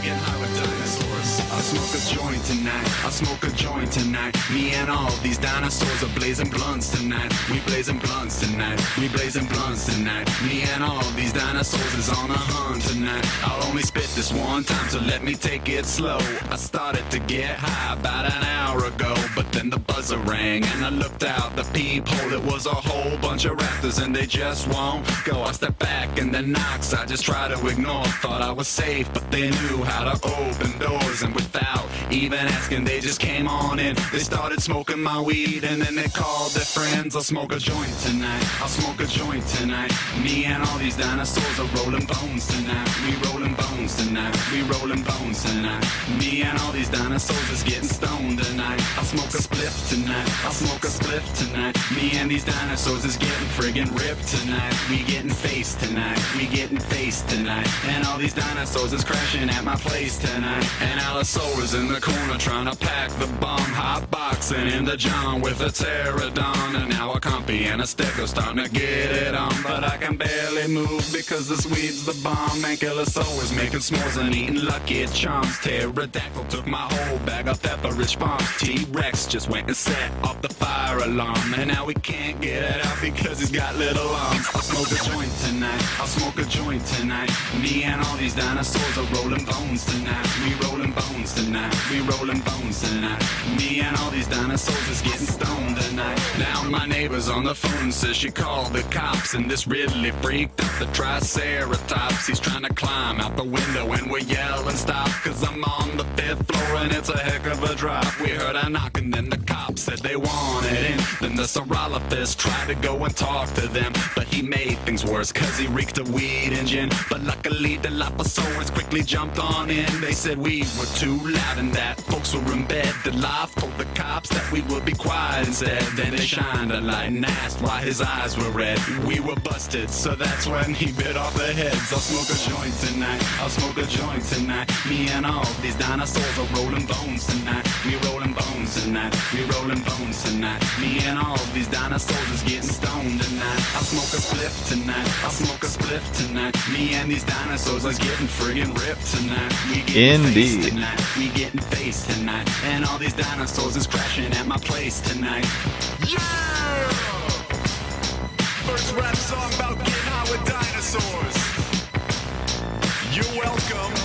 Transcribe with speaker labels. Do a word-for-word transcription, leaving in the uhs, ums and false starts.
Speaker 1: get high with dinosaurs. I smoke a joint tonight, I smoke a joint tonight. Me and all these dinosaurs are blazing blunts tonight. We blazing blunts tonight, we blazing blunts tonight. Me and all these dinosaurs is on a hunt tonight. I'll only spit this one time, so let me take it slow. I started to get high about an hour ago, but then the buzzer rang and I looked out the peephole. It was a whole bunch of raptors and they just won't go. I stepped back and the knocks I just tried to ignore. Thought I was safe, but they knew how to open doors, and without even asking they just came on in. They started smoking my weed and then they called their friends. I'll smoke a joint tonight, I'll smoke a joint tonight. Me and all these dinosaurs are rolling bones tonight. We rolling bones tonight, we rolling bones tonight. Me and all these dinosaurs is getting stoned tonight. I'll smoke a spliff tonight, I'll smoke a spliff tonight. Me and these dinosaurs is getting friggin' ripped tonight. We getting faced tonight, we getting faced tonight. And all these dinosaurs is crashing at my place tonight. And Allosaurus in the corner trying to pack the bomb. Hot boxing in the John with a pterodon. And now a compy and a stego starting to get it on. But I can barely move because this weed's the bomb. Ankylosaurus making s'mores and eating Lucky Charms. Pterodactyl took my whole bag of pepperidge bombs. T-Rex just went and set off the fire alarm. And now we can't get it out because he's got little arms. I'll smoke a joint tonight, I'll smoke a joint tonight. Me and all these dinosaurs are rolling bones tonight. We rolling bones tonight, we rolling bones tonight. Me and all these dinosaurs is getting stoned tonight. Now my neighbor's on the phone, says she called the cops. And this really freaked out the Triceratops. He's trying to climb out the window and we're yelling stop, cause I'm on the fifth floor and it's a heck of a drop. We heard a knock and then the cops said they wanted in. Then the Saurolophus tried to go and talk to them, but he made things worse cause he reeked of weed and gin. But luckily the Dilophosaurus quickly jumped on in. They said we were too loud and that folks were in bed. The life told the cops that we would be quiet instead. Then they shined a light and asked why his eyes were red. We were busted, so that's when he bit off their heads. I'll smoke a joint tonight, I'll smoke a joint tonight. Me and all these dinosaurs are rolling bones tonight. We rolling bones tonight, we rolling bones tonight. Me and all these dinosaurs is getting stoned tonight. I'll smoke a spliff tonight, I'll smoke a spliff tonight. Me and these dinosaurs is getting friggin' ripped tonight. We getting
Speaker 2: Indeed.
Speaker 1: faced tonight, we getting faced tonight. And all these dinosaurs is crashing at my place tonight. Yeah! First rap song about getting high with dinosaurs. You're welcome.